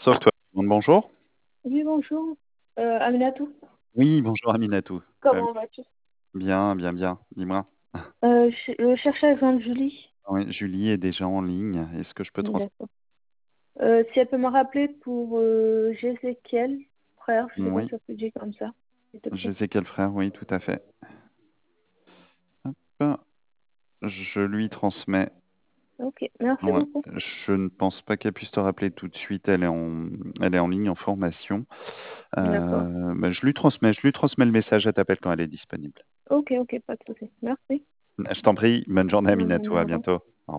Software. Bonjour. Oui, bonjour. Aminatou, Oui, bonjour Aminatou. comment vas-tu? Bien, bien, bien. Dis-moi. Je cherchais à joindre Julie. Oui, Julie est déjà en ligne. Est-ce que je peux transmettre? D'accord. Si elle peut me rappeler pour Jézéchiel, frère, je sais pas si Oui, ça se dit comme ça, s'il te je plaît. sais quel frère, oui, tout à fait. Hop, je lui transmets. Ok, merci Ouais, beaucoup. je ne pense pas qu'elle puisse te rappeler tout de suite. Elle est en ligne en formation. D'accord. Bah, je lui transmets le message. Elle t'appelle quand elle est disponible. Ok, ok, pas de souci. Merci. Je t'en prie. Bonne journée, Bonne Aminatou. journée, au À revoir. bientôt. Au revoir.